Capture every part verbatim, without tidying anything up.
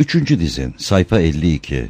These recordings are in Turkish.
Üçüncü dizin, sayfa elli iki.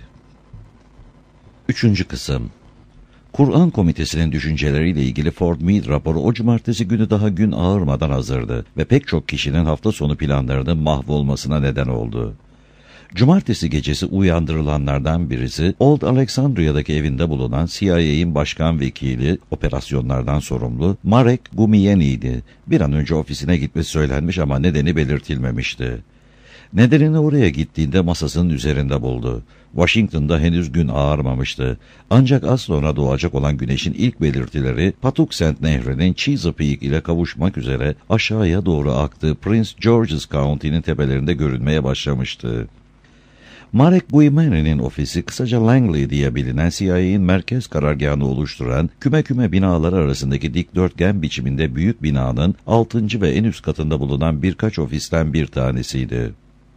Üçüncü kısım. Kur'an Komitesi'nin düşünceleriyle ilgili Fort Meade raporu o cumartesi günü daha gün ağırmadan hazırdı ve pek çok kişinin hafta sonu planlarının mahvolmasına neden oldu. Cumartesi gecesi uyandırılanlardan birisi, Old Alexandria'daki evinde bulunan C I A'nin başkan vekili, operasyonlardan sorumlu Marek Gumieni'ydi. Bir an önce ofisine gitmesi söylenmiş ama nedeni belirtilmemişti. Nedenini oraya gittiğinde masasının üzerinde buldu. Washington'da henüz gün ağarmamıştı. Ancak az sonra doğacak olan güneşin ilk belirtileri Patuxent Nehri'nin Chesapeake ile kavuşmak üzere aşağıya doğru aktığı Prince George's County'nin tepelerinde görünmeye başlamıştı. Marek Guimeri'nin ofisi, kısaca Langley diye bilinen C I A'nin merkez karargahını oluşturan küme küme binaları arasındaki dikdörtgen biçiminde büyük binanın altıncı ve en üst katında bulunan birkaç ofisten bir tanesiydi.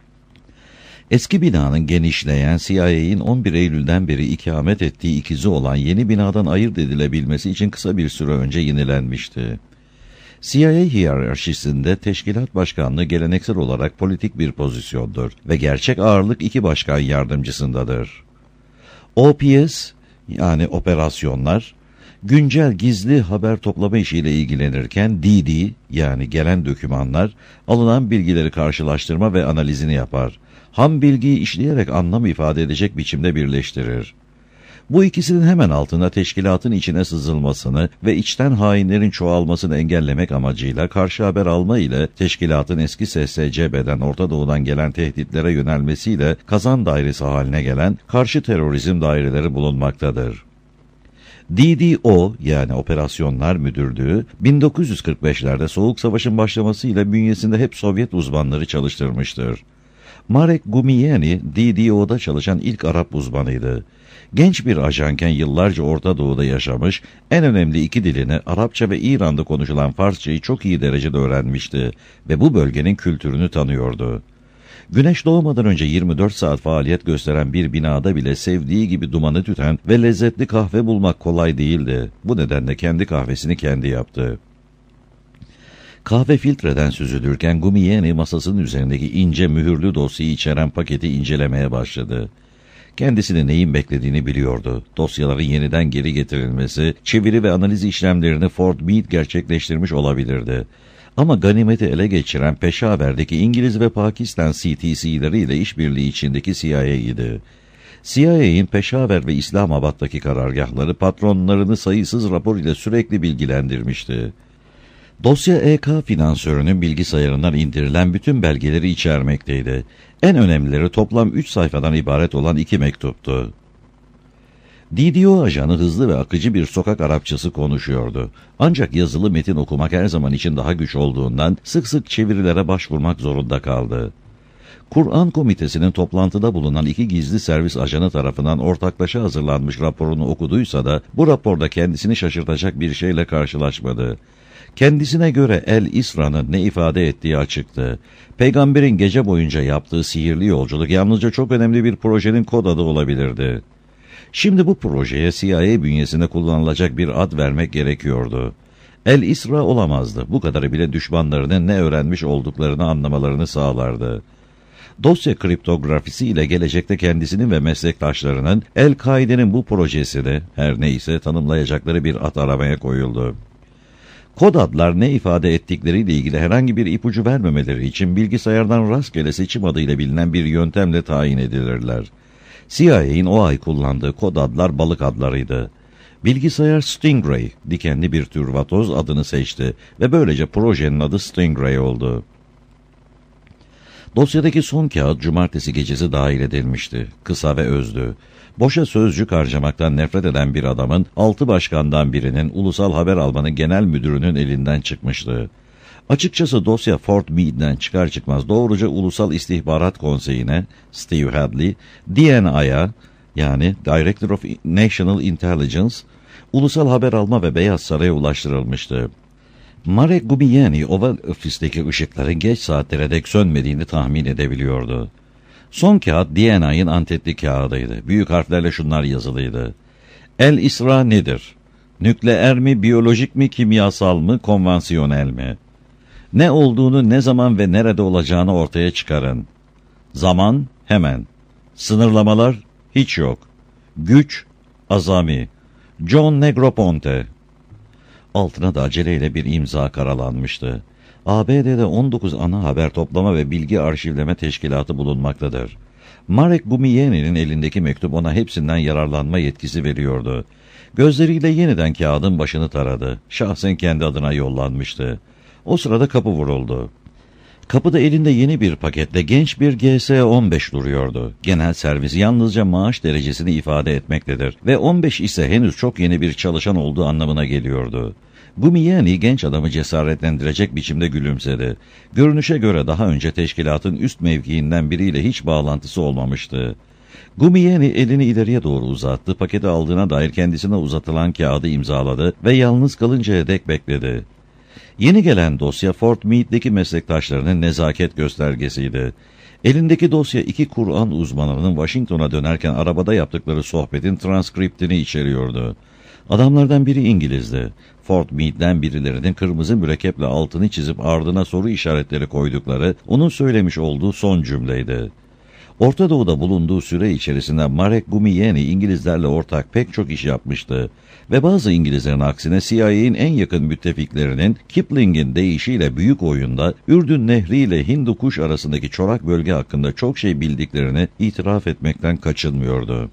Eski binanın genişleyen, C I A'nin on bir Eylül'den beri ikamet ettiği ikizi olan yeni binadan ayırt edilebilmesi için kısa bir süre önce yenilenmişti. C I A hiyerarşisinde teşkilat başkanlığı geleneksel olarak politik bir pozisyondur ve gerçek ağırlık iki başkan yardımcısındadır. O P S, yani operasyonlar, güncel gizli haber toplama işiyle ilgilenirken D D, yani gelen dokümanlar, alınan bilgileri karşılaştırma ve analizini yapar. Ham bilgiyi işleyerek anlam ifade edecek biçimde birleştirir. Bu ikisinin hemen altında teşkilatın içine sızılmasını ve içten hainlerin çoğalmasını engellemek amacıyla karşı haber alma ile teşkilatın eski S S C B'den Orta Doğu'dan gelen tehditlere yönelmesiyle kazan dairesi haline gelen karşı terörizm daireleri bulunmaktadır. D D O, yani Operasyonlar Müdürlüğü, bin dokuz yüz kırk beşlerde Soğuk Savaş'ın başlamasıyla bünyesinde hep Sovyet uzmanları çalıştırmıştır. Marek Gumieni, D D O'da çalışan ilk Arap uzmanıydı. Genç bir ajanken yıllarca Orta Doğu'da yaşamış, en önemli iki dilini, Arapça ve İran'da konuşulan Farsçayı çok iyi derecede öğrenmişti ve bu bölgenin kültürünü tanıyordu. Güneş doğmadan önce yirmi dört saat faaliyet gösteren bir binada bile sevdiği gibi dumanı tüten ve lezzetli kahve bulmak kolay değildi. Bu nedenle kendi kahvesini kendi yaptı. Kahve filtreden süzülürken Gumieni masasının üzerindeki ince mühürlü dosyayı içeren paketi incelemeye başladı. Kendisini neyin beklediğini biliyordu. Dosyaların yeniden geri getirilmesi, çeviri ve analiz işlemlerini Fort Meade gerçekleştirmiş olabilirdi. Ama ganimeti ele geçiren Peşaver'deki İngiliz ve Pakistan C T C'leriyle işbirliği içindeki C I A'ydı. C I A'nin Peşaver ve İslamabad'daki karargahları patronlarını sayısız rapor ile sürekli bilgilendirmişti. Dosya E K finansörünün bilgisayarından indirilen bütün belgeleri içermekteydi. En önemlileri toplam üç sayfadan ibaret olan iki mektuptu. D D O ajanı hızlı ve akıcı bir sokak Arapçası konuşuyordu. Ancak yazılı metin okumak her zaman için daha güç olduğundan sık sık çevirilere başvurmak zorunda kaldı. Kur'an Komitesi'nin toplantıda bulunan iki gizli servis ajanı tarafından ortaklaşa hazırlanmış raporunu okuduysa da bu raporda kendisini şaşırtacak bir şeyle karşılaşmadı. Kendisine göre El-İsra'nın ne ifade ettiği açıktı. Peygamberin gece boyunca yaptığı sihirli yolculuk yalnızca çok önemli bir projenin kod adı olabilirdi. Şimdi bu projeye C I A bünyesinde kullanılacak bir ad vermek gerekiyordu. El-İsra olamazdı. Bu kadarı bile düşmanlarının ne öğrenmiş olduklarını anlamalarını sağlardı. Dosya kriptografisi ile gelecekte kendisinin ve meslektaşlarının El-Kaide'nin bu projesini, her neyse, tanımlayacakları bir ad aramaya koyuldu. Kod adlar ne ifade ettikleriyle ilgili herhangi bir ipucu vermemeleri için bilgisayardan rastgele seçim adıyla bilinen bir yöntemle tayin edilirler. C I A'nin o ay kullandığı kod adlar balık adlarıydı. Bilgisayar Stingray, dikenli bir tür vatoz adını seçti ve böylece projenin adı Stingray oldu. Dosyadaki son kağıt cumartesi gecesi dahil edilmişti. Kısa ve özdü. Boşa sözcük harcamaktan nefret eden bir adamın altı başkandan birinin Ulusal Haber Almanı Genel Müdürü'nün elinden çıkmıştı. Açıkçası dosya Fort Meade'den çıkar çıkmaz doğruca Ulusal İstihbarat Konseyi'ne, Steve Hadley, D N I'ya, yani Director of National Intelligence, Ulusal Haber Alma ve Beyaz Saray'a ulaştırılmıştı. Marek Gumieni Oval Ofis'teki ışıkların geç saatlere dek sönmediğini tahmin edebiliyordu. Son kağıt D N I'nin antetli kağıdıydı. Büyük harflerle şunlar yazılıydı. El-İsra nedir? Nükleer mi, biyolojik mi, kimyasal mı, konvansiyonel mi? Ne olduğunu, ne zaman ve nerede olacağını ortaya çıkarın. Zaman, Hemen. Sınırlamalar? Hiç yok. Güç? Azami. John Negroponte. Altına da aceleyle bir imza karalanmıştı. A B D'de on dokuz ana haber toplama ve bilgi arşivleme teşkilatı bulunmaktadır. Marek Gumieni'nin elindeki mektup ona hepsinden yararlanma yetkisi veriyordu. Gözleriyle yeniden kağıdın başını taradı. Şahsen kendi adına yollanmıştı. O sırada kapı vuruldu. Kapıda elinde yeni bir paketle genç bir G S on beş duruyordu. Genel servis yalnızca maaş derecesini ifade etmektedir ve on beş ise henüz çok yeni bir çalışan olduğu anlamına geliyordu. Gumieni genç adamı cesaretlendirecek biçimde gülümsedi. Görünüşe göre daha önce teşkilatın üst mevkiinden biriyle hiç bağlantısı olmamıştı. Gumieni elini ileriye doğru uzattı, paketi aldığına dair kendisine uzatılan kağıdı imzaladı ve yalnız kalıncaya dek bekledi. Yeni gelen dosya Fort Meade'deki meslektaşlarının nezaket göstergesiydi. Elindeki dosya iki Kur'an uzmanının Washington'a dönerken arabada yaptıkları sohbetin transkriptini içeriyordu. Adamlardan biri İngilizdi. Fort Meade'den birilerinin kırmızı mürekkeple altını çizip ardına soru işaretleri koydukları, onun söylemiş olduğu son cümleydi. Orta Doğu'da bulunduğu süre içerisinde Marek Gumieni İngilizlerle ortak pek çok iş yapmıştı ve bazı İngilizlerin aksine C I A'nin en yakın müttefiklerinin Kipling'in deyişiyle büyük oyunda Ürdün Nehri ile Hindu Kuş arasındaki çorak bölge hakkında çok şey bildiklerini itiraf etmekten kaçınmıyordu.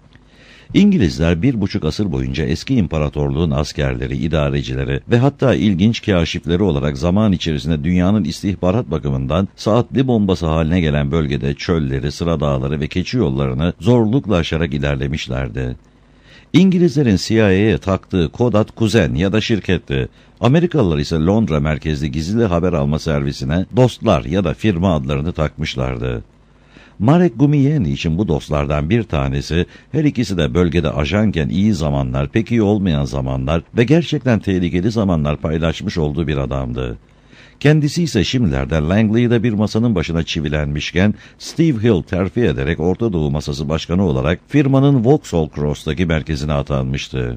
İngilizler bir buçuk asır boyunca eski imparatorluğun askerleri, idarecileri ve hatta ilginç kâşifleri olarak zaman içerisinde dünyanın istihbarat bakımından saatli bombası haline gelen bölgede çölleri, sıra dağları ve keçi yollarını zorlukla aşarak ilerlemişlerdi. İngilizlerin C I A'ye taktığı kod ad kuzen ya da şirketti. Amerikalılar ise Londra merkezli gizli haber alma servisine dostlar ya da firma adlarını takmışlardı. Marek Gumieni için bu dostlardan bir tanesi, her ikisi de bölgede ajanken iyi zamanlar, pek iyi olmayan zamanlar ve gerçekten tehlikeli zamanlar paylaşmış olduğu bir adamdı. Kendisi ise şimdilerde Langley'de bir masanın başına çivilenmişken, Steve Hill terfi ederek Orta Doğu Masası Başkanı olarak firmanın Vauxhall Cross'taki merkezine atanmıştı.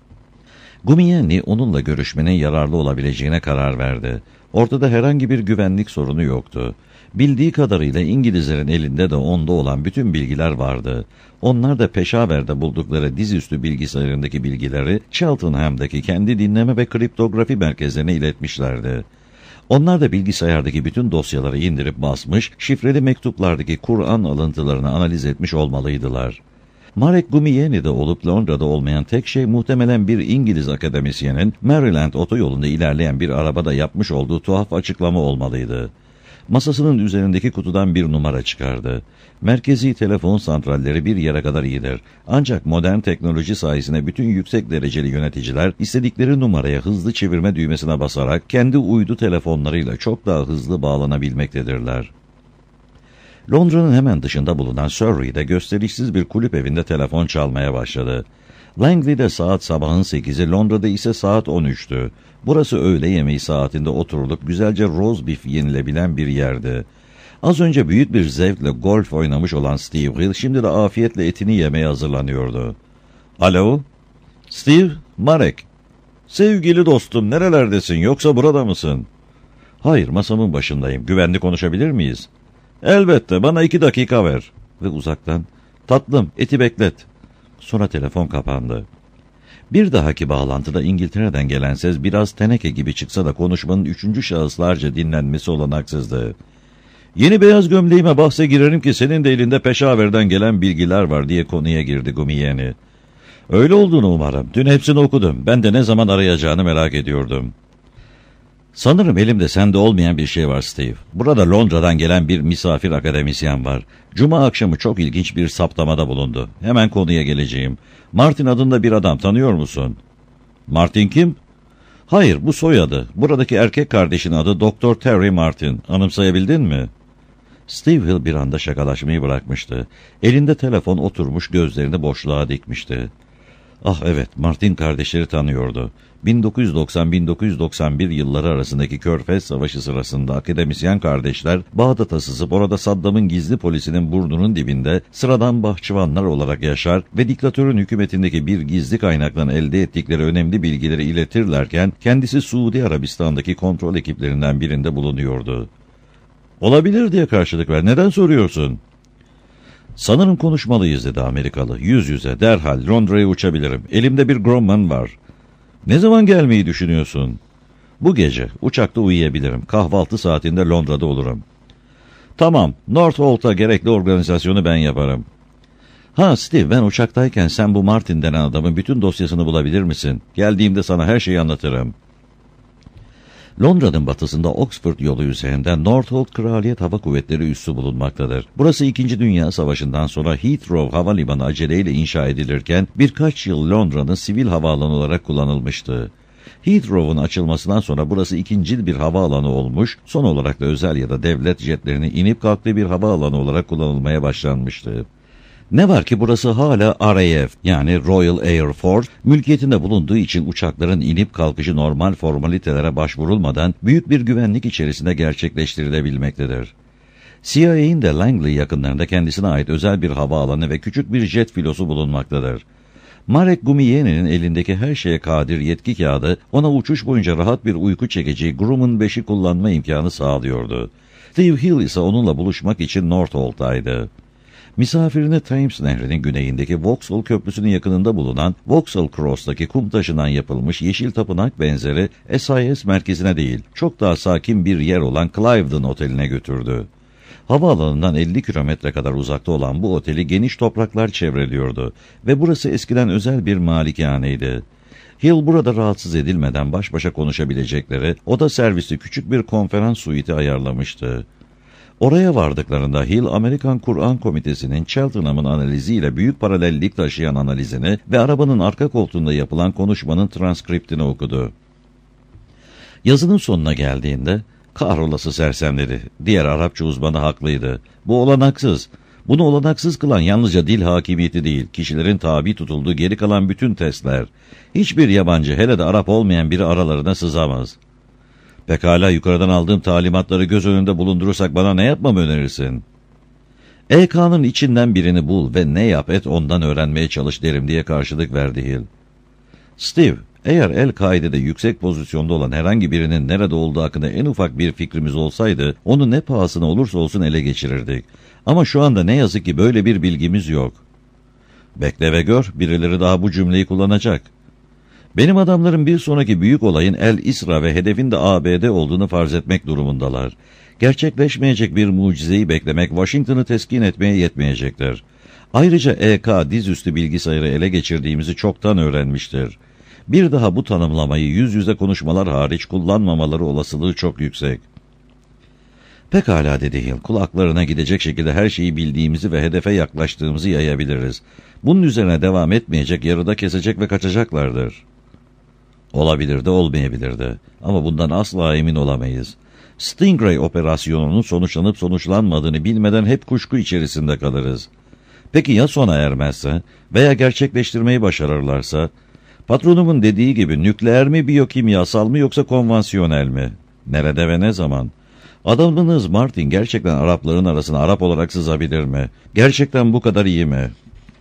Gumieni onunla görüşmenin yararlı olabileceğine karar verdi. Ortada herhangi bir güvenlik sorunu yoktu. Bildiği kadarıyla İngilizlerin elinde de onda olan bütün bilgiler vardı. Onlar da Peşaver'de buldukları dizüstü bilgisayarındaki bilgileri Cheltenham'daki kendi dinleme ve kriptografi merkezlerine iletmişlerdi. Onlar da bilgisayardaki bütün dosyaları indirip basmış, şifreli mektuplardaki Kur'an alıntılarını analiz etmiş olmalıydılar. Marek Gumieni'de olup Londra'da olmayan tek şey muhtemelen bir İngiliz akademisyenin Maryland otoyolunda ilerleyen bir arabada yapmış olduğu tuhaf açıklama olmalıydı. Masasının üzerindeki kutudan bir numara çıkardı. Merkezi telefon santralleri bir yere kadar iyidir. Ancak modern teknoloji sayesinde bütün yüksek dereceli yöneticiler istedikleri numaraya hızlı çevirme düğmesine basarak kendi uydu telefonlarıyla çok daha hızlı bağlanabilmektedirler. Londra'nın hemen dışında bulunan Surrey'de gösterişsiz bir kulüp evinde telefon çalmaya başladı. Langley'de saat sabahın sekizi, Londra'da ise saat on üçtü. Burası öğle yemeği saatinde oturulup güzelce roast beef yenilebilen bir yerdi. Az önce büyük bir zevkle golf oynamış olan Steve Hill şimdi de afiyetle etini yemeye hazırlanıyordu. Alo? Steve, Marek. Sevgili dostum, nerelerdesin, yoksa burada mısın? Hayır, masamın başındayım. Güvenli konuşabilir miyiz? Elbette, bana iki dakika ver. Ve uzaktan, tatlım, eti beklet. Sonra telefon kapandı. Bir dahaki bağlantıda İngiltere'den gelen ses biraz teneke gibi çıksa da konuşmanın üçüncü şahıslarca dinlenmesi olanaksızdı. Yeni beyaz gömleğime bahse girerim ki senin de elinde Peşaver'den gelen bilgiler var diye konuya girdi Gumieni. Öyle olduğunu umarım. Dün hepsini okudum. Ben de ne zaman arayacağını merak ediyordum. Sanırım elimde sende olmayan bir şey var Steve. Burada Londra'dan gelen bir misafir akademisyen var. Cuma akşamı çok ilginç bir saptamada bulundu. Hemen konuya geleceğim. Martin adında bir adam, tanıyor musun? Martin kim? Hayır, bu soyadı. Buradaki erkek kardeşin adı Doktor Terry Martin. Anımsayabildin mi? Steve Hill bir anda şakalaşmayı bırakmıştı. Elinde telefon oturmuş, gözlerini boşluğa dikmişti. Ah evet, Martin kardeşleri tanıyordu. bin dokuz yüz doksan - bin dokuz yüz doksan bir yılları arasındaki Körfez Savaşı sırasında akademisyen kardeşler Bağdat'a sızıp orada Saddam'ın gizli polisinin burnunun dibinde sıradan bahçıvanlar olarak yaşar ve diktatörün hükümetindeki bir gizli kaynaktan elde ettikleri önemli bilgileri iletirlerken kendisi Suudi Arabistan'daki kontrol ekiplerinden birinde bulunuyordu. Olabilir diye karşılık ver. Neden soruyorsun? Sanırım konuşmalıyız dedi Amerikalı. Yüz yüze derhal Londra'ya uçabilirim. Elimde bir Grumman var. Ne zaman gelmeyi düşünüyorsun? Bu gece uçakta uyuyabilirim. Kahvaltı saatinde Londra'da olurum. Tamam, Northolt'a gerekli organizasyonu ben yaparım. Ha Steve, ben uçaktayken sen bu Martin denen adamın bütün dosyasını bulabilir misin? Geldiğimde sana her şeyi anlatırım. Londra'nın batısında Oxford yolu üzerinden Northolt Kraliyet Hava Kuvvetleri üssü bulunmaktadır. Burası İkinci Dünya Savaşı'ndan sonra Heathrow Havalimanı aceleyle inşa edilirken birkaç yıl Londra'nın sivil havaalanı olarak kullanılmıştı. Heathrow'un açılmasından sonra burası ikincil bir havaalanı olmuş, son olarak da özel ya da devlet jetlerinin inip kalktığı bir havaalanı olarak kullanılmaya başlanmıştı. Ne var ki burası hala R A F yani Royal Air Force mülkiyetinde bulunduğu için uçakların inip kalkışı normal formalitelere başvurulmadan büyük bir güvenlik içerisinde gerçekleştirilebilmektedir. C I A'nin de Langley yakınlarında kendisine ait özel bir havaalanı ve küçük bir jet filosu bulunmaktadır. Marek Gumiyene'nin elindeki her şeye kadir yetki kağıdı ona uçuş boyunca rahat bir uyku çekeceği Grumman beşi kullanma imkanı sağlıyordu. Steve Hill ise onunla buluşmak için Northolt'taydı. Misafirini Thames Nehri'nin güneyindeki Vauxhall Köprüsü'nün yakınında bulunan Vauxhall Cross'taki kum taşından yapılmış yeşil tapınak benzeri S I S merkezine değil, çok daha sakin bir yer olan Cliveden Oteli'ne götürdü. Havaalanından elli kilometre kadar uzakta olan bu oteli geniş topraklar çevreliyordu ve burası eskiden özel bir malikaneydi. Hill burada rahatsız edilmeden baş başa konuşabilecekleri oda servisi küçük bir konferans suiti ayarlamıştı. Oraya vardıklarında Hill, Amerikan Kur'an Komitesi'nin Cheltenham'ın analiziyle büyük paralellik taşıyan analizini ve arabanın arka koltuğunda yapılan konuşmanın transkriptini okudu. Yazının sonuna geldiğinde, "Kahrolası sersemleri, diğer Arapça uzmanı haklıydı. Bu olanaksız. Bunu olanaksız kılan yalnızca dil hakimiyeti değil, kişilerin tabi tutulduğu geri kalan bütün testler. Hiçbir yabancı, hele de Arap olmayan biri aralarına sızamaz. Pekala, yukarıdan aldığım talimatları göz önünde bulundurursak bana ne yapmamı önerirsin? E K'nın içinden birini bul ve ne yap et ondan öğrenmeye çalış derim diye karşılık verdi Hill. Steve, eğer El-Kaide'de yüksek pozisyonda olan herhangi birinin nerede olduğu hakkında en ufak bir fikrimiz olsaydı, onu ne pahasına olursa olsun ele geçirirdik. Ama şu anda ne yazık ki böyle bir bilgimiz yok. Bekle ve gör, birileri daha bu cümleyi kullanacak. Benim adamlarım bir sonraki büyük olayın El-İsra ve hedefin de A B D olduğunu farz etmek durumundalar. Gerçekleşmeyecek bir mucizeyi beklemek Washington'ı teskin etmeye yetmeyecektir. Ayrıca E K dizüstü bilgisayarı ele geçirdiğimizi çoktan öğrenmiştir. Bir daha bu tanımlamayı yüz yüze konuşmalar hariç kullanmamaları olasılığı çok yüksek. Pekala dedi Hill, kulaklarına gidecek şekilde her şeyi bildiğimizi ve hedefe yaklaştığımızı yayabiliriz. Bunun üzerine devam etmeyecek, yarıda kesecek ve kaçacaklardır. Olabilir de olmayabilir de ama bundan asla emin olamayız. Stingray operasyonunun sonuçlanıp sonuçlanmadığını bilmeden hep kuşku içerisinde kalırız. Peki ya sona ermezse veya gerçekleştirmeyi başarırlarsa? Patronumun dediği gibi nükleer mi, biyokimyasal mı yoksa konvansiyonel mi? Nerede ve ne zaman? Adamınız Martin gerçekten Arapların arasına Arap olarak sızabilir mi? Gerçekten bu kadar iyi mi?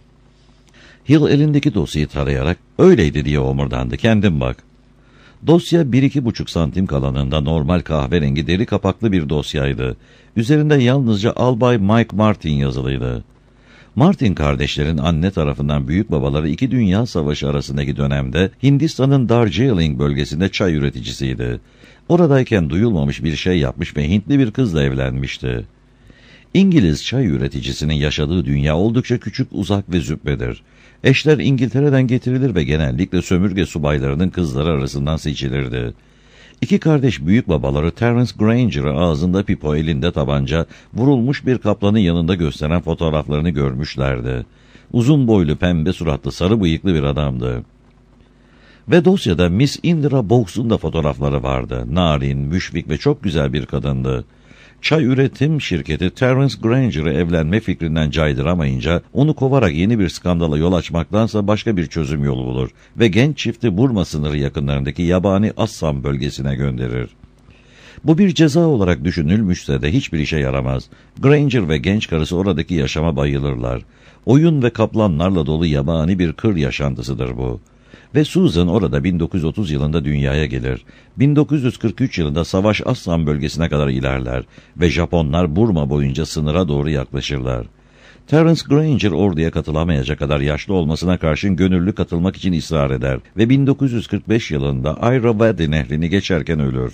Hill elindeki dosyayı tarayarak öyleydi diye omurdandı. Kendin bak. Dosya bir iki buçuk santim kalınlığında normal kahverengi deri kapaklı bir dosyaydı. Üzerinde yalnızca Albay Mike Martin yazılıydı. Martin kardeşlerin anne tarafından büyük babaları iki Dünya Savaşı arasındaki dönemde Hindistan'ın Darjeeling bölgesinde çay üreticisiydi. Oradayken duyulmamış bir şey yapmış ve Hintli bir kızla evlenmişti. İngiliz çay üreticisinin yaşadığı dünya oldukça küçük, uzak ve züppedir. Eşler İngiltere'den getirilir ve genellikle sömürge subaylarının kızları arasından seçilirdi. İki kardeş büyük babaları Terence Granger'ı ağzında pipo, elinde tabanca, vurulmuş bir kaplanın yanında gösteren fotoğraflarını görmüşlerdi. Uzun boylu, pembe suratlı, sarı bıyıklı bir adamdı. Ve dosyada Miss Indira Box'un da fotoğrafları vardı. Narin, müşfik ve çok güzel bir kadındı. Çay üretim şirketi Terence Granger'ı evlenme fikrinden caydıramayınca onu kovarak yeni bir skandala yol açmaktansa başka bir çözüm yolu bulur ve genç çifti Burma sınırı yakınlarındaki yabani Assam bölgesine gönderir. Bu bir ceza olarak düşünülmüşse de hiçbir işe yaramaz. Granger ve genç karısı oradaki yaşama bayılırlar. Oyun ve kaplanlarla dolu yabani bir kır yaşantısıdır bu. Ve Susan orada bin dokuz yüz otuz yılında dünyaya gelir. bin dokuz yüz kırk üç yılında savaş Assam bölgesine kadar ilerler ve Japonlar Burma boyunca sınıra doğru yaklaşırlar. Terence Granger orduya katılamayacak kadar yaşlı olmasına karşın gönüllü katılmak için ısrar eder ve bin dokuz yüz kırk beş yılında Irrawaddy nehrini geçerken ölür.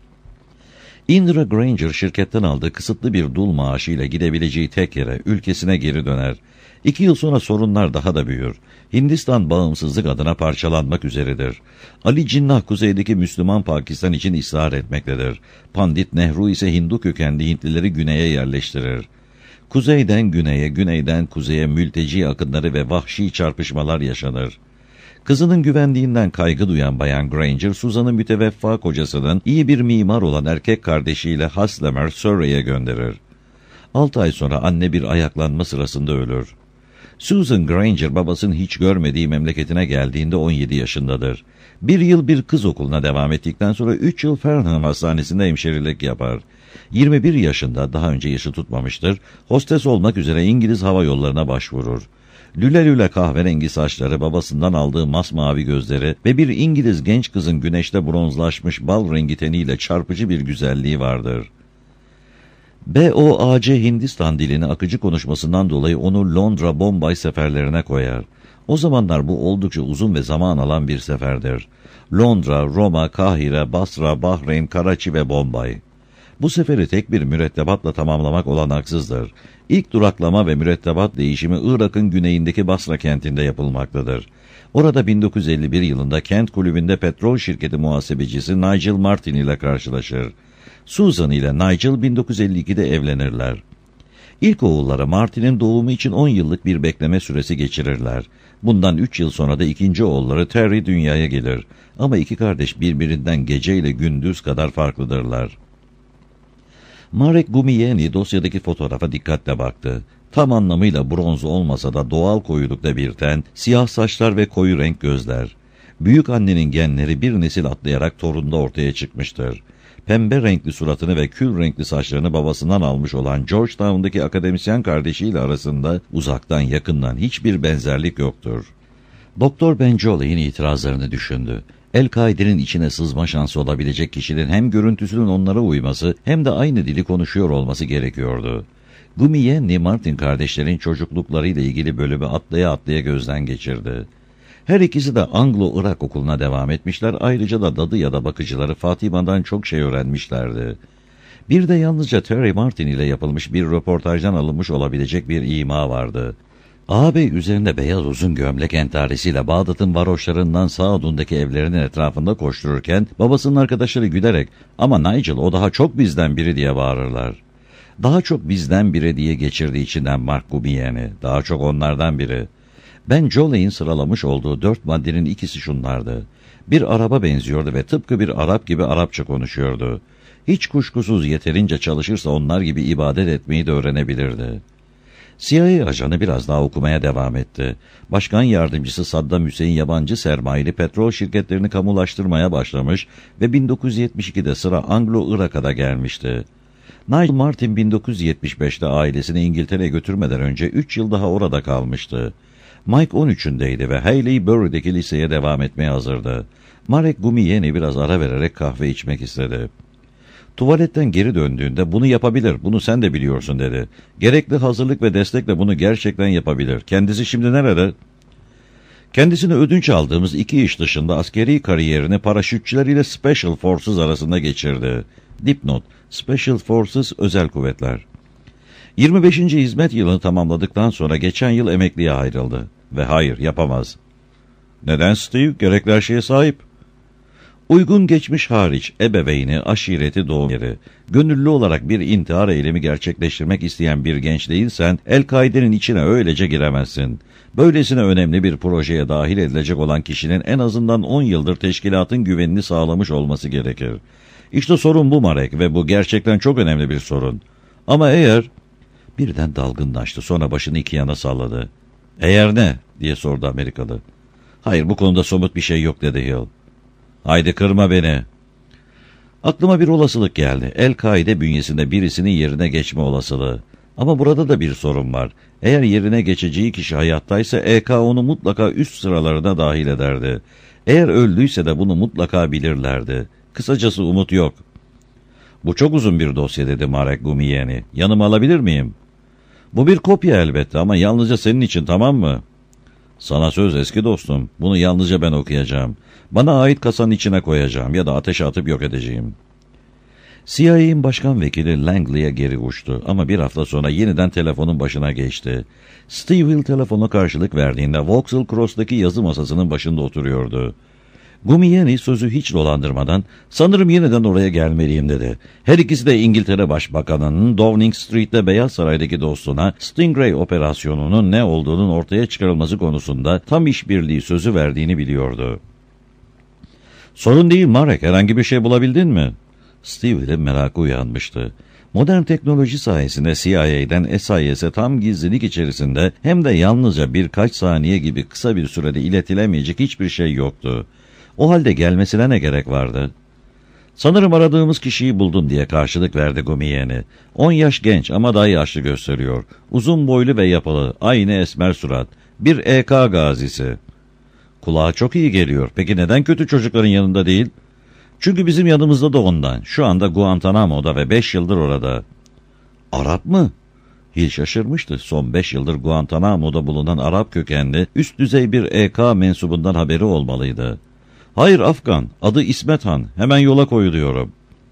Indra Granger şirketten aldığı kısıtlı bir dul maaşıyla gidebileceği tek yere, ülkesine geri döner. İki yıl sonra sorunlar daha da büyür. Hindistan bağımsızlık adına parçalanmak üzeredir. Ali Cinnah kuzeydeki Müslüman Pakistan için ısrar etmektedir. Pandit Nehru ise Hindu kökenli Hintlileri güneye yerleştirir. Kuzeyden güneye, güneyden kuzeye mülteci akınları ve vahşi çarpışmalar yaşanır. Kızının güvenliğinden kaygı duyan Bayan Granger, Susan'ın müteveffa kocasının iyi bir mimar olan erkek kardeşiyle Haslemer, Surrey'e gönderir. Altı ay sonra anne bir ayaklanma sırasında ölür. Susan Granger babasının hiç görmediği memleketine geldiğinde on yedi yaşındadır. Bir yıl bir kız okuluna devam ettikten sonra üç yıl Farnham Hastanesi'nde hemşirelik yapar. yirmi bir yaşında, daha önce yaşı tutmamıştır, hostes olmak üzere İngiliz hava yollarına başvurur. Lüle lüle kahverengi saçları, babasından aldığı masmavi gözleri ve bir İngiliz genç kızın güneşte bronzlaşmış bal rengi teniyle çarpıcı bir güzelliği vardır. B O A C Hindistan dilini akıcı konuşmasından dolayı onu Londra, Bombay seferlerine koyar. O zamanlar bu oldukça uzun ve zaman alan bir seferdir. Londra, Roma, Kahire, Basra, Bahreyn, Karachi ve Bombay. Bu seferi tek bir mürettebatla tamamlamak olanaksızdır. İlk duraklama ve mürettebat değişimi Irak'ın güneyindeki Basra kentinde yapılmaktadır. Orada bin dokuz yüz elli bir yılında kent kulübünde petrol şirketi muhasebecisi Nigel Martin ile karşılaşır. Susan ile Nigel bin dokuz yüz elli ikide evlenirler. İlk oğulları Martin'in doğumu için on yıllık bir bekleme süresi geçirirler. Bundan üç yıl sonra da ikinci oğulları Terry dünyaya gelir. Ama iki kardeş birbirinden gece ile gündüz kadar farklıdırlar. Marek Gumiyeni dosyadaki fotoğrafa dikkatle baktı. Tam anlamıyla bronz olmasa da doğal koyulukta bir ten, siyah saçlar ve koyu renk gözler. Büyük annenin genleri bir nesil atlayarak torunda ortaya çıkmıştır. Pembe renkli suratını ve kül renkli saçlarını babasından almış olan Georgetown'daki akademisyen kardeşiyle arasında uzaktan yakından hiçbir benzerlik yoktur. Doktor Ben Jolly'in itirazlarını düşündü. El-Kaide'nin içine sızma şansı olabilecek kişinin hem görüntüsünün onlara uyması hem de aynı dili konuşuyor olması gerekiyordu. Gumiyeni, Martin kardeşlerin çocukluklarıyla ilgili bölümü atlaya atlaya gözden geçirdi. Her ikisi de Anglo-Irak okuluna devam etmişler, ayrıca da dadı ya da bakıcıları Fatima'dan çok şey öğrenmişlerdi. Bir de yalnızca Terry Martin ile yapılmış bir röportajdan alınmış olabilecek bir ima vardı. Ağabey üzerinde beyaz uzun gömlek entarisiyle Bağdat'ın varoşlarından Saadun'daki evlerinin etrafında koştururken babasının arkadaşları gülerek "Ama Nigel, o daha çok bizden biri" diye bağırırlar. Daha çok bizden biri diye geçirdiği içinden Mark Gumiyeni, daha çok onlardan biri. Ben Jolly'in sıralamış olduğu dört maddenin ikisi şunlardı. Bir Arap'a benziyordu ve tıpkı bir Arap gibi Arapça konuşuyordu. Hiç kuşkusuz yeterince çalışırsa onlar gibi ibadet etmeyi de öğrenebilirdi. C I A ajanı biraz daha okumaya devam etti. Başkan yardımcısı Saddam Hüseyin yabancı sermayeli petrol şirketlerini kamulaştırmaya başlamış ve bin dokuz yüz yetmiş ikide sıra Anglo-Irak'a da gelmişti. Nigel Martin bin dokuz yüz yetmiş beşte ailesini İngiltere'ye götürmeden önce üç yıl daha orada kalmıştı. Mike on üçündeydi ve Haileybury'deki liseye devam etmeye hazırdı. Marek Gumiyeni biraz ara vererek kahve içmek istedi. Tuvaletten geri döndüğünde "Bunu yapabilir, bunu sen de biliyorsun" dedi. "Gerekli hazırlık ve destekle bunu gerçekten yapabilir. Kendisi şimdi nerede?" Kendisini ödünç aldığımız iki iş dışında askeri kariyerini paraşütçüler ile Special Forces arasında geçirdi. Dipnot: Special Forces Özel Kuvvetler. yirmi beşinci hizmet yılını tamamladıktan sonra geçen yıl emekliye ayrıldı. Ve hayır, yapamaz. Neden Steve? Gerekli her şeye sahip. Uygun geçmiş hariç ebeveyni, aşireti, doğum yeri, gönüllü olarak bir intihar eylemi gerçekleştirmek isteyen bir genç değilsen El-Kaide'nin içine öylece giremezsin. Böylesine önemli bir projeye dahil edilecek olan kişinin en azından on yıldır teşkilatın güvenini sağlamış olması gerekir. İşte sorun bu Marek ve bu gerçekten çok önemli bir sorun. Ama eğer... Birden dalgınlaştı, sonra başını iki yana salladı. "Eğer ne?" diye sordu Amerikalı. "Hayır, bu konuda somut bir şey yok" dedi Hill. "Haydi kırma beni." Aklıma bir olasılık geldi. El-Kaide bünyesinde birisinin yerine geçme olasılığı. Ama burada da bir sorun var. Eğer yerine geçeceği kişi hayattaysa E K onu mutlaka üst sıralarına dahil ederdi. Eğer öldüyse de bunu mutlaka bilirlerdi. Kısacası umut yok. "Bu çok uzun bir dosya" dedi Marek Gumiyeni. "Yanıma alabilir miyim?" Bu bir kopya elbette ama yalnızca senin için, tamam mı? Sana söz eski dostum. Bunu yalnızca ben okuyacağım. Bana ait kasanın içine koyacağım ya da ateşe atıp yok edeceğim. C I A'nin başkan vekili Langley'e geri uçtu ama bir hafta sonra yeniden telefonun başına geçti. Steve Hill telefona karşılık verdiğinde Vauxhall Cross'taki yazı masasının başında oturuyordu. Gumieni sözü hiç dolandırmadan sanırım yeniden oraya gelmeliyim dedi. Her ikisi de İngiltere Başbakanı'nın Downing Street'te Beyaz Saray'daki dostuna Stingray operasyonunun ne olduğunun ortaya çıkarılması konusunda tam işbirliği sözü verdiğini biliyordu. Sorun değil Marek, herhangi bir şey bulabildin mi? Steve'in merakı uyanmıştı. Modern teknoloji sayesinde C I A'den S I S'e tam gizlilik içerisinde hem de yalnızca birkaç saniye gibi kısa bir sürede iletilemeyecek hiçbir şey yoktu. O halde gelmesine ne gerek vardı? Sanırım aradığımız kişiyi buldum diye karşılık verdi Gumieni. On yaş genç ama daha yaşlı gösteriyor. Uzun boylu ve yapılı, aynı esmer surat. Bir E K gazisi. Kulağa çok iyi geliyor. Peki neden kötü çocukların yanında değil? Çünkü bizim yanımızda da ondan. Şu anda Guantanamo'da ve beş yıldır orada. Arap mı? Hill şaşırmıştı. Son beş yıldır Guantanamo'da bulunan Arap kökenli üst düzey bir E K mensubundan haberi olmalıydı. Hayır, Afgan. Adı İsmet Han. Hemen yola koyuluyorum.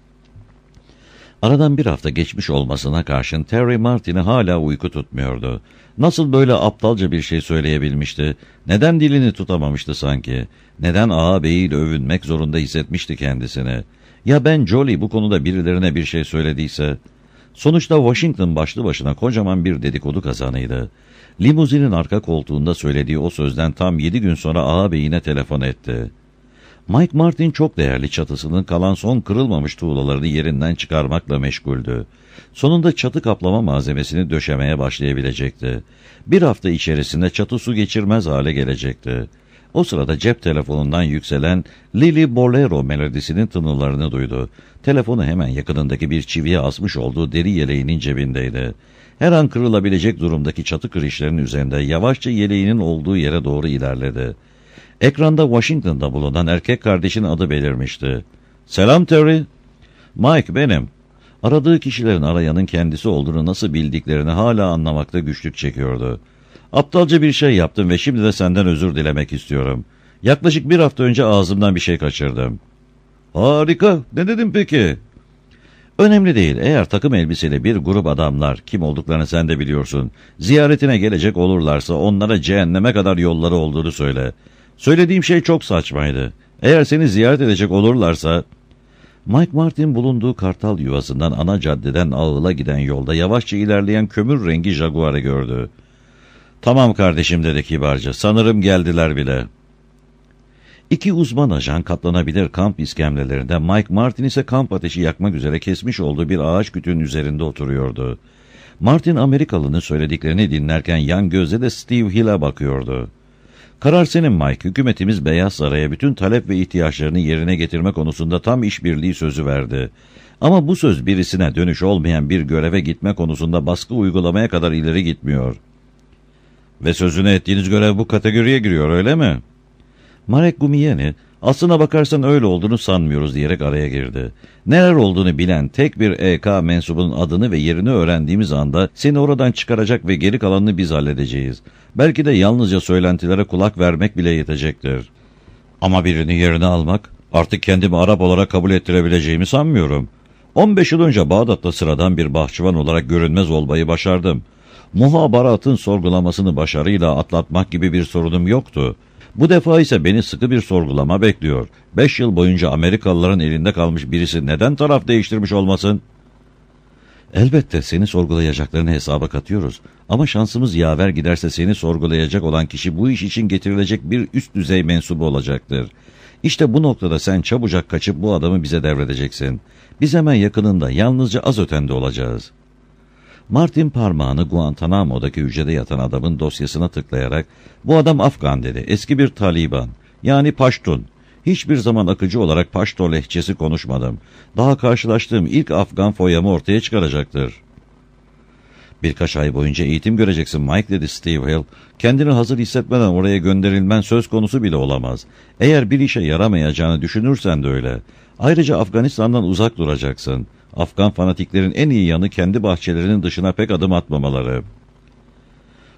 Aradan bir hafta geçmiş olmasına karşın Terry Martin'i hala uyku tutmuyordu. Nasıl böyle aptalca bir şey söyleyebilmişti? Neden dilini tutamamıştı sanki? Neden ağabeyiyle övünmek zorunda hissetmişti kendisini? Ya Ben Jolly bu konuda birilerine bir şey söylediyse? Sonuçta Washington başlı başına kocaman bir dedikodu kazanıydı. Limuzinin arka koltuğunda söylediği o sözden tam yedi gün sonra ağabeyine telefon etti. Mike Martin çok değerli çatısının kalan son kırılmamış tuğlalarını yerinden çıkarmakla meşguldü. Sonunda çatı kaplama malzemesini döşemeye başlayabilecekti. Bir hafta içerisinde çatı su geçirmez hale gelecekti. O sırada cep telefonundan yükselen Lily Bolero melodisinin tınılarını duydu. Telefonu hemen yakınındaki bir çiviye asmış olduğu deri yeleğinin cebindeydi. Her an kırılabilecek durumdaki çatı kırışlarının üzerinde yavaşça yeleğinin olduğu yere doğru ilerledi. Ekranda Washington'da bulunan erkek kardeşin adı belirmişti. "Selam Terry." "Mike, benim." Aradığı kişilerin arayanın kendisi olduğunu nasıl bildiklerini hala anlamakta güçlük çekiyordu. "Aptalca bir şey yaptım ve şimdi de senden özür dilemek istiyorum. Yaklaşık bir hafta önce ağzımdan bir şey kaçırdım." "Harika. Ne dedim peki?" "Önemli değil. Eğer takım elbiseli bir grup adamlar, kim olduklarını sen de biliyorsun, ziyaretine gelecek olurlarsa onlara cehenneme kadar yolları olduğunu söyle. Söylediğim şey çok saçmaydı. Eğer seni ziyaret edecek olurlarsa..." Mike Martin bulunduğu kartal yuvasından ana caddeden Ağıl'a giden yolda yavaşça ilerleyen kömür rengi Jaguar'ı gördü. "Tamam kardeşim," dedi kibarca. "Sanırım geldiler bile." İki uzman ajan katlanabilir kamp iskemlelerinde, Mike Martin ise kamp ateşi yakmak üzere kesmiş olduğu bir ağaç kütüğün üzerinde oturuyordu. Martin Amerikalı'nın söylediklerini dinlerken yan gözle de Steve Hill'e bakıyordu. "Karar senin Mike. Hükümetimiz Beyaz Saray'a bütün talep ve ihtiyaçlarını yerine getirme konusunda tam işbirliği sözü verdi. Ama bu söz birisine dönüş olmayan bir göreve gitme konusunda baskı uygulamaya kadar ileri gitmiyor." "Ve sözünü ettiğiniz görev bu kategoriye giriyor, öyle mi?" Marek Gumieni, "Aslına bakarsan öyle olduğunu sanmıyoruz," diyerek araya girdi. "Neler olduğunu bilen tek bir E K mensubunun adını ve yerini öğrendiğimiz anda seni oradan çıkaracak ve geri kalanını biz halledeceğiz. Belki de yalnızca söylentilere kulak vermek bile yetecektir. Ama birini yerine almak, artık kendimi Arap olarak kabul ettirebileceğimi sanmıyorum. on beş yıl önce Bağdat'ta sıradan bir bahçıvan olarak görünmez olmayı başardım. Muhabaratın sorgulamasını başarıyla atlatmak gibi bir sorunum yoktu. Bu defa ise beni sıkı bir sorgulama bekliyor. Beş yıl boyunca Amerikalıların elinde kalmış birisi neden taraf değiştirmiş olmasın?" "Elbette seni sorgulayacaklarını hesaba katıyoruz. Ama şansımız yaver giderse seni sorgulayacak olan kişi bu iş için getirilecek bir üst düzey mensubu olacaktır. İşte bu noktada sen çabucak kaçıp bu adamı bize devredeceksin. Biz hemen yakınında, yalnızca az ötende olacağız." Martin parmağını Guantanamo'daki hücrede yatan adamın dosyasına tıklayarak, "Bu adam Afgan," dedi. "Eski bir Taliban. Yani Paştun. Hiçbir zaman akıcı olarak Paşto lehçesi konuşmadım. Daha karşılaştığım ilk Afgan foyamı ortaya çıkaracaktır." "Birkaç ay boyunca eğitim göreceksin Mike," dedi Steve Hill. "Kendini hazır hissetmeden oraya gönderilmen söz konusu bile olamaz. Eğer bir işe yaramayacağını düşünürsen de öyle. Ayrıca Afganistan'dan uzak duracaksın. Afgan fanatiklerin en iyi yanı kendi bahçelerinin dışına pek adım atmamaları."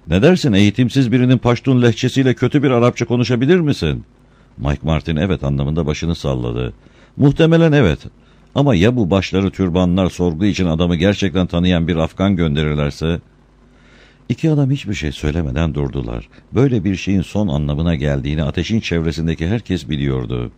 Ne dersin, eğitimsiz birinin Paştun lehçesiyle kötü bir Arapça konuşabilir misin? Mike Martin evet anlamında başını salladı. Muhtemelen evet. Ama ya bu başları türbanlar sorgu için adamı gerçekten tanıyan bir Afgan gönderirlerse? İki adam hiçbir şey söylemeden durdular. Böyle bir şeyin son anlamına geldiğini ateşin çevresindeki herkes biliyordu.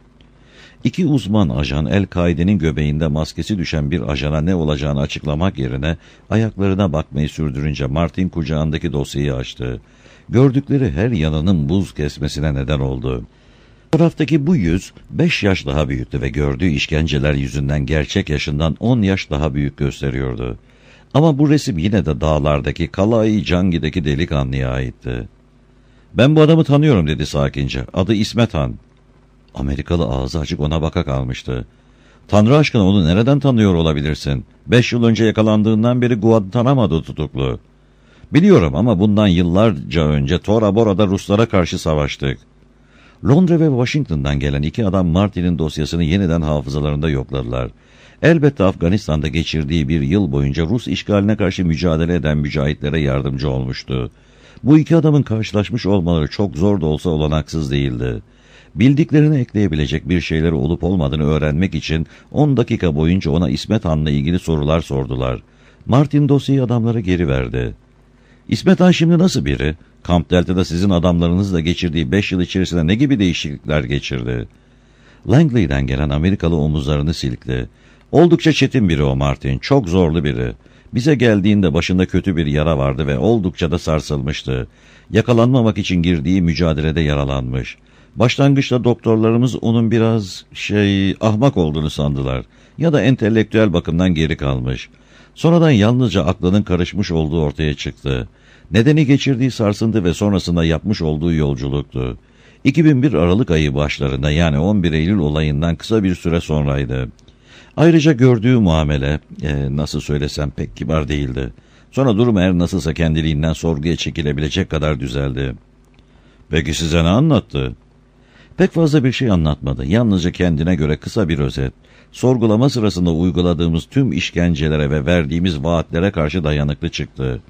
İki uzman ajan El-Kaide'nin göbeğinde maskesi düşen bir ajana ne olacağını açıklamak yerine ayaklarına bakmayı sürdürünce Martin kucağındaki dosyayı açtı. Gördükleri her yanının buz kesmesine neden oldu. Taraftaki bu yüz beş yaş daha büyüktü ve gördüğü işkenceler yüzünden gerçek yaşından on yaş daha büyük gösteriyordu. Ama bu resim yine de dağlardaki Kalai Cangi'deki delikanlıya aitti. "Ben bu adamı tanıyorum," dedi sakince. "Adı İsmet Han." Amerikalı ağzı açık ona baka kalmıştı. "Tanrı aşkına onu nereden tanıyor olabilirsin? Beş yıl önce yakalandığından beri Guantanamo'da tutuklu." "Biliyorum ama bundan yıllarca önce Tora Bora'da Ruslara karşı savaştık." Londra ve Washington'dan gelen iki adam Martin'in dosyasını yeniden hafızalarında yokladılar. Elbette Afganistan'da geçirdiği bir yıl boyunca Rus işgaline karşı mücadele eden mücahitlere yardımcı olmuştu. Bu iki adamın karşılaşmış olmaları çok zor da olsa olanaksız değildi. Bildiklerini ekleyebilecek bir şeyleri olup olmadığını öğrenmek için on dakika boyunca ona İsmet Han'la ilgili sorular sordular. Martin dosyayı adamlara geri verdi. "İsmet Han şimdi nasıl biri? Camp Delta'da sizin adamlarınızla geçirdiği beş yıl içerisinde ne gibi değişiklikler geçirdi?" Langley'den gelen Amerikalı omuzlarını silkti. "Oldukça çetin biri o Martin, çok zorlu biri. Bize geldiğinde başında kötü bir yara vardı ve oldukça da sarsılmıştı. Yakalanmamak için girdiği mücadelede yaralanmış. Başlangıçta doktorlarımız onun biraz şey ahmak olduğunu sandılar ya da entelektüel bakımdan geri kalmış. Sonradan yalnızca aklının karışmış olduğu ortaya çıktı. Nedeni geçirdiği sarsıntı ve sonrasında yapmış olduğu yolculuktu. iki bin bir Aralık ayı başlarında, yani on bir Eylül olayından kısa bir süre sonraydı. Ayrıca gördüğü muamele, e, nasıl söylesem pek kibar değildi. Sonra durum eğer nasılsa kendiliğinden sorguya çekilebilecek kadar düzeldi." "Peki size ne anlattı?" "Pek fazla bir şey anlatmadı. Yalnızca kendine göre kısa bir özet. Sorgulama sırasında uyguladığımız tüm işkencelere ve verdiğimiz vaatlere karşı dayanıklı çıktı.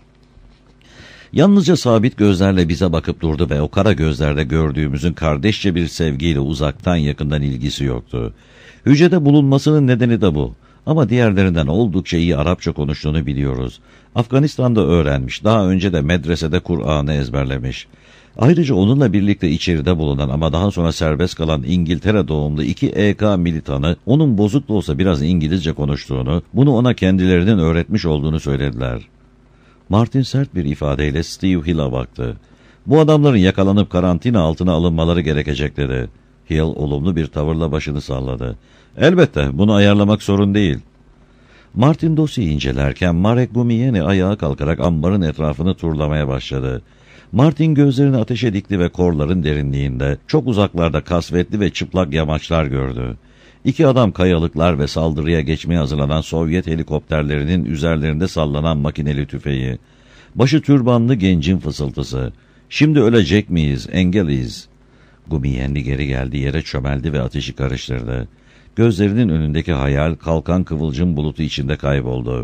Yalnızca sabit gözlerle bize bakıp durdu ve o kara gözlerde gördüğümüzün kardeşçe bir sevgiyle uzaktan yakından ilgisi yoktu. Hücrede bulunmasının nedeni de bu. Ama diğerlerinden oldukça iyi Arapça konuştuğunu biliyoruz. Afganistan'da öğrenmiş, daha önce de medresede Kur'an'ı ezberlemiş. Ayrıca onunla birlikte içeride bulunan ama daha sonra serbest kalan İngiltere doğumlu iki E K militanı onun bozuk da olsa biraz İngilizce konuştuğunu, bunu ona kendilerinin öğretmiş olduğunu söylediler. Martin sert bir ifadeyle Steve Hill'a baktı. "Bu adamların yakalanıp karantina altına alınmaları gerekecek," dedi. Hill olumlu bir tavırla başını salladı. "Elbette, bunu ayarlamak sorun değil." Martin dosyayı incelerken Marek Gumiyeni ayağa kalkarak ambarın etrafını turlamaya başladı. Martin gözlerini ateşe dikti ve korların derinliğinde, çok uzaklarda kasvetli ve çıplak yamaçlar gördü. İki adam kayalıklar ve saldırıya geçmeye hazırlanan Sovyet helikopterlerinin üzerlerinde sallanan makineli tüfeği. Başı türbanlı gencin fısıltısı. "Şimdi ölecek miyiz, engeliz?" Gumiyenli geri geldi, yere çömeldi ve ateşi karıştırdı. Gözlerinin önündeki hayal kalkan kıvılcım bulutu içinde kayboldu.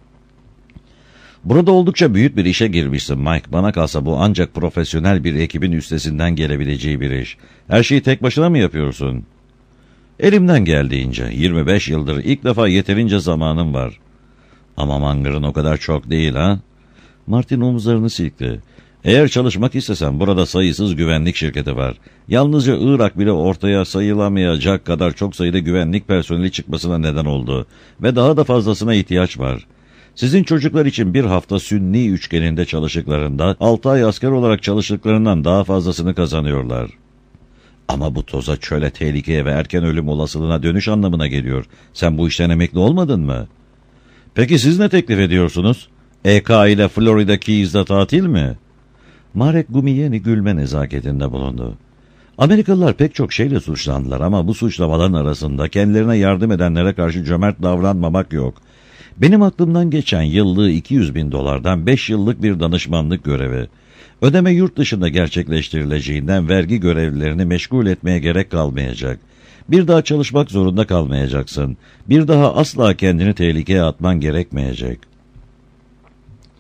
"Burada oldukça büyük bir işe girmişsin Mike. Bana kalsa bu ancak profesyonel bir ekibin üstesinden gelebileceği bir iş. Her şeyi tek başına mı yapıyorsun?" "Elimden geldiğince. yirmi beş yıldır ilk defa yeterince zamanım var." "Ama mangırın o kadar çok değil ha?" Martin omuzlarını silkti. "Eğer çalışmak istesen burada sayısız güvenlik şirketi var. Yalnızca Irak bile ortaya sayılamayacak kadar çok sayıda güvenlik personeli çıkmasına neden oldu. Ve daha da fazlasına ihtiyaç var. Sizin çocuklar için bir hafta Sünni üçgeninde çalıştıklarında altı ay asker olarak çalıştıklarından daha fazlasını kazanıyorlar." "Ama bu toza, çöle, tehlikeye ve erken ölüm olasılığına dönüş anlamına geliyor. Sen bu işten emekli olmadın mı?" "Peki siz ne teklif ediyorsunuz? E K ile Florida Keys'de tatil mi?" Marek Gumiyeni gülme nezaketinde bulundu. "Amerikalılar pek çok şeyle suçlandılar ama bu suçlamaların arasında kendilerine yardım edenlere karşı cömert davranmamak yok. Benim aklımdan geçen yıllığı iki yüz bin dolardan beş yıllık bir danışmanlık görevi. Ödeme yurt dışında gerçekleştirileceğinden vergi görevlilerini meşgul etmeye gerek kalmayacak. Bir daha çalışmak zorunda kalmayacaksın. Bir daha asla kendini tehlikeye atman gerekmeyecek."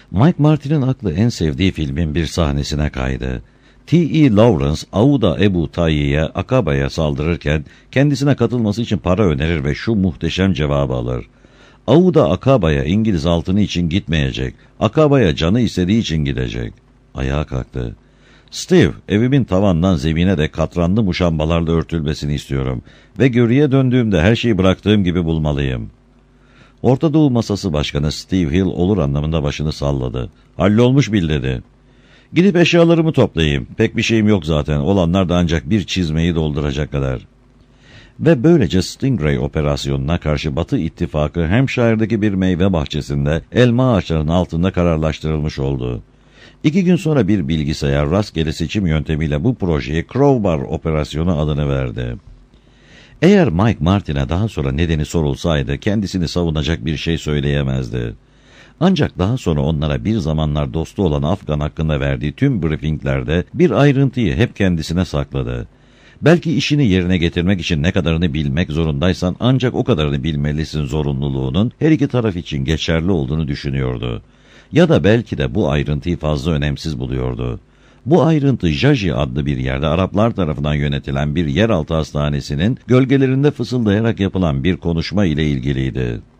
Mike Martin'in aklı en sevdiği filmin bir sahnesine kaydı. T E. Lawrence, Auda Ebu Tayyi'ye, Akaba'ya saldırırken kendisine katılması için para önerir ve şu muhteşem cevabı alır. Auda Akaba'ya İngiliz altını için gitmeyecek, Akaba'ya canı istediği için gidecek. Ayağa kalktı. Steve, evimin tavandan zemine de katranlı muşambalarla örtülmesini istiyorum ve görüye döndüğümde her şeyi bıraktığım gibi bulmalıyım. Orta Doğu Masası Başkanı Steve Hill olur anlamında başını salladı. Hallolmuş bil dedi. Gidip eşyalarımı toplayayım. Pek bir şeyim yok zaten. Olanlar da ancak bir çizmeyi dolduracak kadar. Ve böylece Stingray operasyonuna karşı Batı İttifakı Hampshire'daki bir meyve bahçesinde elma ağaçlarının altında kararlaştırılmış oldu. İki gün sonra bir bilgisayar rastgele seçim yöntemiyle bu projeye Crowbar operasyonu adını verdi. Eğer Mike Martin'e daha sonra nedeni sorulsaydı kendisini savunacak bir şey söyleyemezdi. Ancak daha sonra onlara bir zamanlar dostu olan Afgan hakkında verdiği tüm briefinglerde bir ayrıntıyı hep kendisine sakladı. Belki işini yerine getirmek için ne kadarını bilmek zorundaysan ancak o kadarını bilmelisin zorunluluğunun her iki taraf için geçerli olduğunu düşünüyordu. Ya da belki de bu ayrıntıyı fazla önemsiz buluyordu. Bu ayrıntı Jaji adlı bir yerde Araplar tarafından yönetilen bir yeraltı hastanesinin gölgelerinde fısıldayarak yapılan bir konuşma ile ilgiliydi.